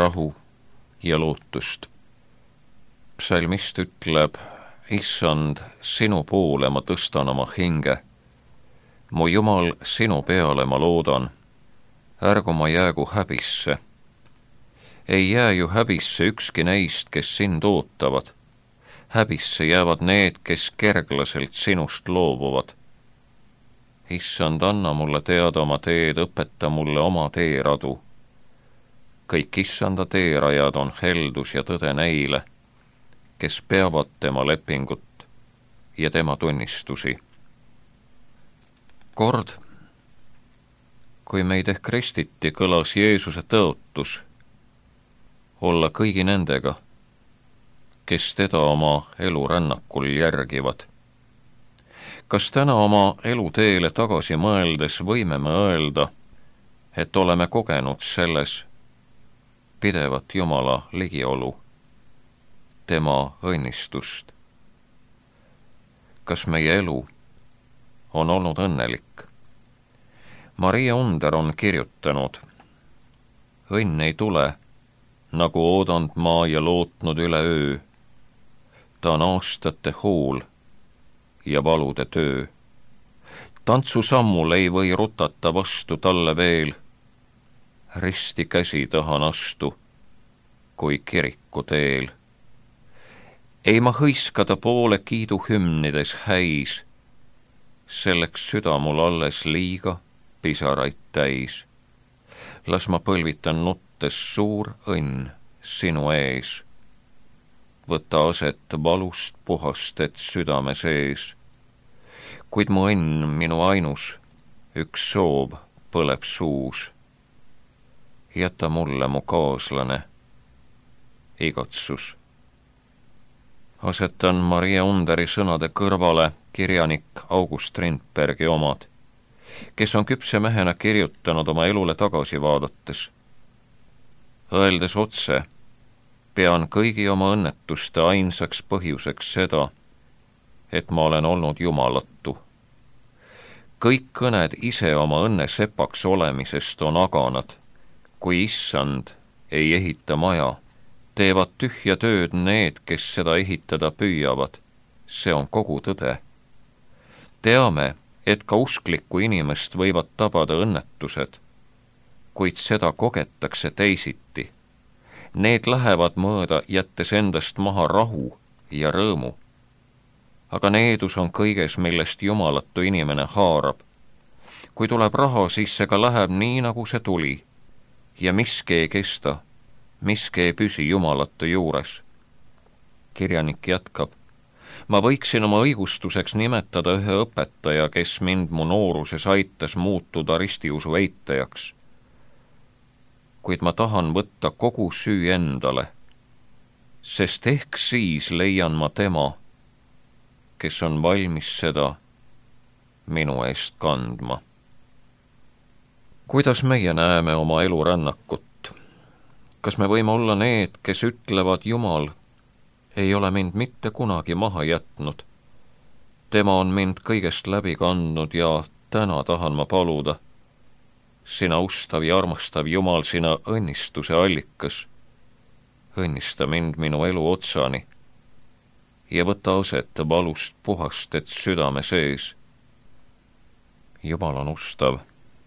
rahu ja lootust. Psalmist ütleb, Issand, sinu poole ma tõstan oma hinge. Mu Jumal, sinu peale ma loodan. Ärgu ma jäägu häbisse. Ei jää ju häbisse ükski neist, kes sind ootavad. Häbisse jäävad need, kes kerglaselt sinust loobuvad. Issand, anna mulle teada oma teed, õpeta mulle oma teeradu. Kõik Issanda teerajad on heldus ja tõde neile, kes peavad tema lepingut ja tema tunnistusi. Kord, kui meid ehk kristiti, kõlas Jeesuse tõotus olla kõigi nendega, kes teda oma elurännakul järgivad. Kas täna oma eluteele tagasi mõeldes võime me öelda, et oleme kogenud selles pidevat Jumala ligiolu, tema õnnistust? Kas meie elu on olnud õnnelik? Maria Under on kirjutanud, õnn ei tule, nagu oodanud maa ja lootnud üle öö. Ta on aastate hool ja valude töö. Tantsusammul ei või rutata vastu talle veel. Risti käsi tahan astu, kui kiriku teel. Ei ma hõiskada poole kiidu hümnides häis, selleks süda mul alles liiga pisaraid täis. Las ma põlvitan nuttes suur õnn sinu ees. Võta aset valust puhastet südame sees. Kuid mu õnn, minu ainus, üks soov põleb suus. Jäta mulle mu kaaslane, igatsus. Asetan Maria Underi sõnade kõrvale kirjanik August Rindbergi omad, kes on küpse mehena kirjutanud oma elule tagasi vaadates. Öeldes otse, pean kõigi oma õnnetuste ainsaks põhjuseks seda, et ma olen olnud jumalatu. Kõik kõned ise oma õnne sepaks olemisest on aganad. Kui Issand ei ehita maja, teevad tühja tööd need, kes seda ehitada püüavad. See on kogu tõde. Teame, et ka usklikku inimest võivad tabada õnnetused, kuid seda kogetakse teisiti. Need lähevad mööda, jättes endast maha rahu ja rõõmu. Aga needus on kõiges, millest jumalatu inimene haarab. Kui tuleb raha, siis see ka läheb nii, nagu see tuli. Ja miski ei kesta, miski ei püsi jumalatu juures. Kirjanik jätkab. Ma võiksin oma õigustuseks nimetada ühe õpetaja, kes mind mu nooruses aitas muutuda ristiusu eitajaks. Kuid ma tahan võtta kogu süü endale, sest ehk siis leian ma tema, kes on valmis seda minu eest kandma. Kuidas meie näeme oma elurännakut? Kas me võime olla need, kes ütlevad, Jumal ei ole mind mitte kunagi maha jätnud. Tema on mind kõigest läbi kandnud ja täna tahan ma paluda. Sina ustav ja armastav Jumal, sina õnnistuse allikas. Õnnista mind minu elu otsani ja võta aset valust puhastet südame sees. Jumal on ustav.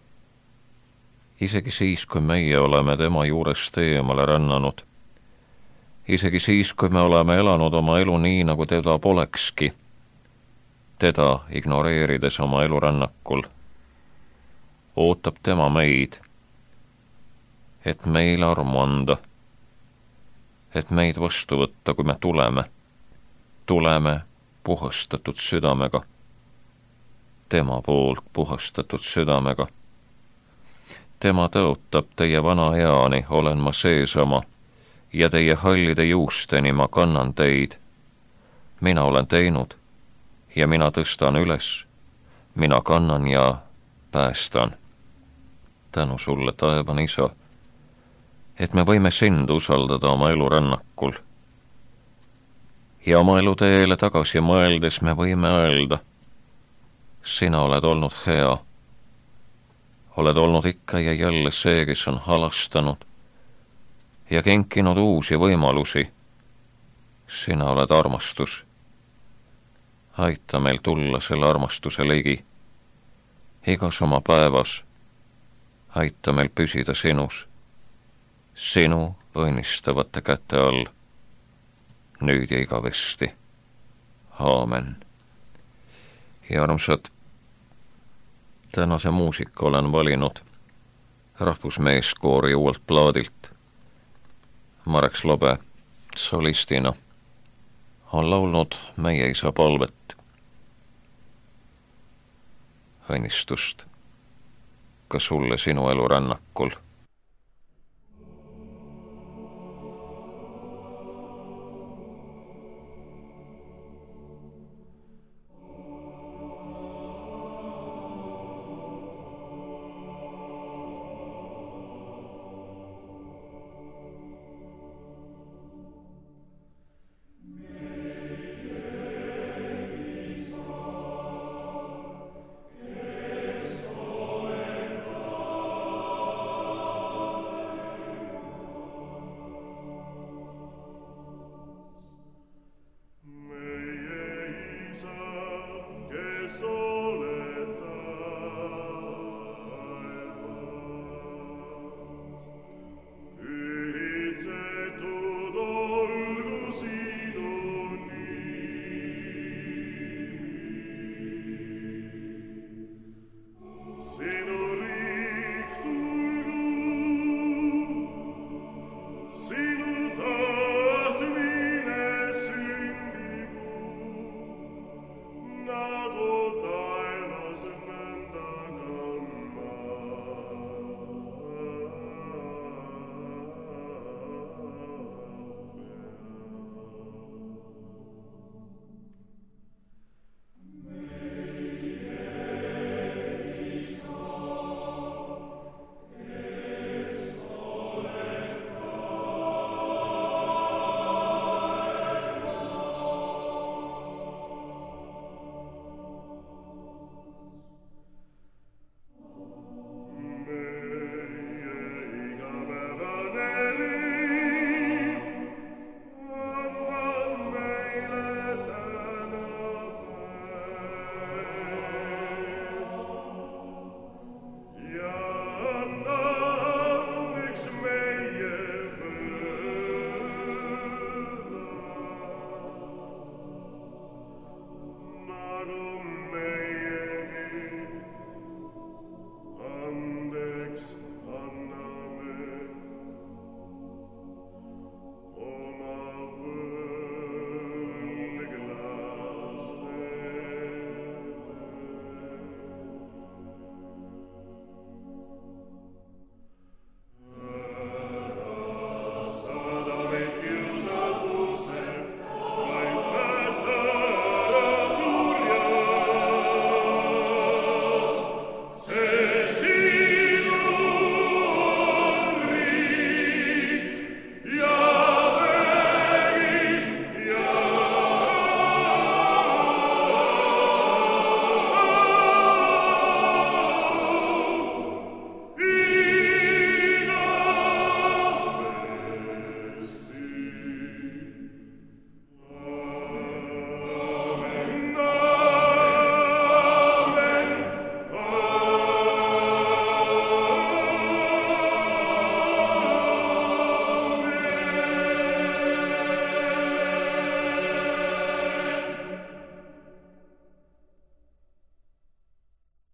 Isegi siis, kui meie oleme tema juurest eemale rännanud. Isegi siis, kui me oleme elanud oma elu nii, nagu teda polekski. Teda ignoreerides oma elurännakul. Ootab tema meid, et meil armu anda, et meid vastu võtta, kui me tuleme. Tuleme puhastatud südamega. Tema poolt puhastatud südamega. Tema tõotab teie vana eani, olen ma seesama, ja teie hallide juusteni ma kannan teid. Mina olen teinud ja mina tõstan üles, mina kannan ja päästan. Tänu sulle, taevan Isa, et me võime sind usaldada oma elurännakul. Ja oma eluteele tagasi mõeldes me võime öelda, sina oled olnud hea, oled olnud ikka ja jälle see, kes on halastanud ja kinkinud uusi võimalusi. Sina oled armastus. Aita meil tulla selle armastuse ligi. Igas oma päevas aita meil püsida sinus, sinu õnnistavate käte all, nüüd ja igavesti. Aamen. Ja armsad, tänase muusika olen valinud rahvusmeeskoori uuelt plaadilt. Marek Slobe solistina on laulnud Meie isa palvet. Õnnistust ka sulle sinu elu rännakul. Magum